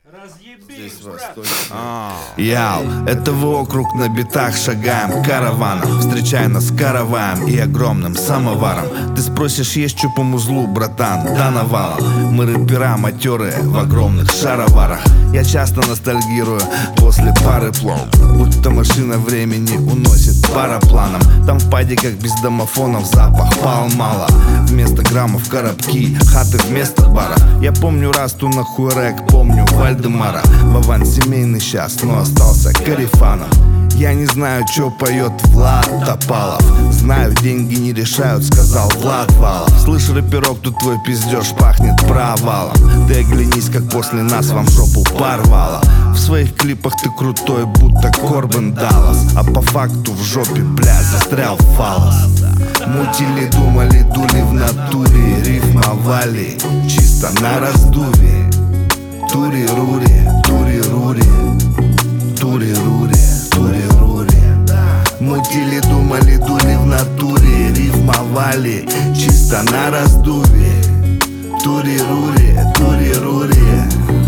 Здесь Яу, это вы округ на битах шагаем караваном. Встречай нас караваем и огромным самоваром. Ты спросишь, есть чё по музлу, братан? Да навалом. Мы рэпера матерые в огромных шароварах. Я часто ностальгирую после пары плов, будто машина времени уносит парапланом. Там в падиках без домофонов запах пал мало. Вместо граммов коробки, хаты вместо бара. Я помню Расту на Хуэрек, помню Вальдемара. Вован семейный сейчас, но остался карифаном. Я не знаю, чё поет Влад Топалов. Знаю, деньги не решают, сказал Влад Валов. Слышь, рэперок, тут твой пиздеж пахнет провалом. Ты оглянись, как после нас вам жопу порвало. В своих клипах ты крутой, будто Корбен Даллас, а по факту в жопе, бля, застрял фалос. Мутили, думали, дули в натуре, рифмовали чисто на раздуве. Тури-рури, тури-рури, тури-рури, тури-рури. Мутили, думали, дули в натуре, рифмовали чисто на раздуве. Тури-рури, тури-рури,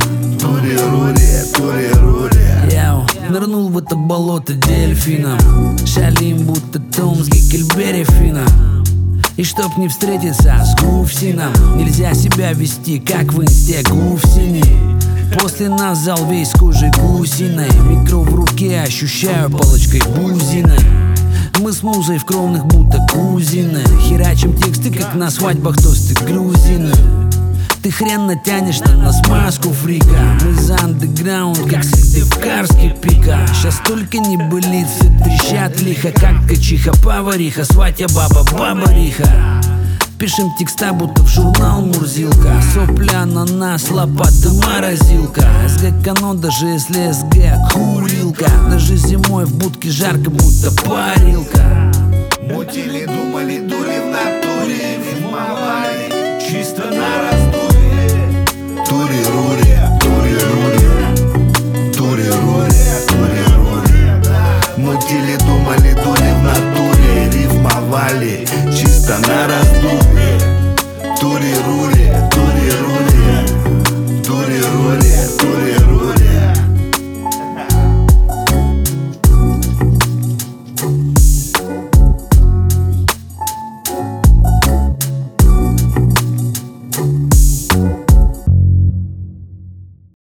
тури-рури, тури-рури. Яу, нырнул в это болото дельфином, шалим, будто Том с Геккельбери Финном. И чтоб не встретиться с Гуфсином, нельзя себя вести, как в инсте Гуфсини. После нас зал весь кожей гусиной. Микро в руке ощущаю палочкой бузиной. Мы с музой в кровных будто кузины. Херачим тексты, как на свадьбах тосты грузины. Ты хрен натянешь на смазку фрика. Мы за андеграунд, как Сыктывкарский пика. Сейчас только не былит, все трещат лихо, как качиха, повариха, сватья, баба, баба-риха. Пишем текста, будто в журнал Мурзилка. Сопля, ананас, лопата, морозилка. СГ Кано, даже если СГ курилка. Даже зимой в будке жарко, будто парилка. Мутили, думали, дули в натуре, рифмовали чисто на раздуве. Тури-рури, тури-рури, тури-рури, тури-рури. Мутили, думали, дули в натуре, рифмовали чисто на раздуве.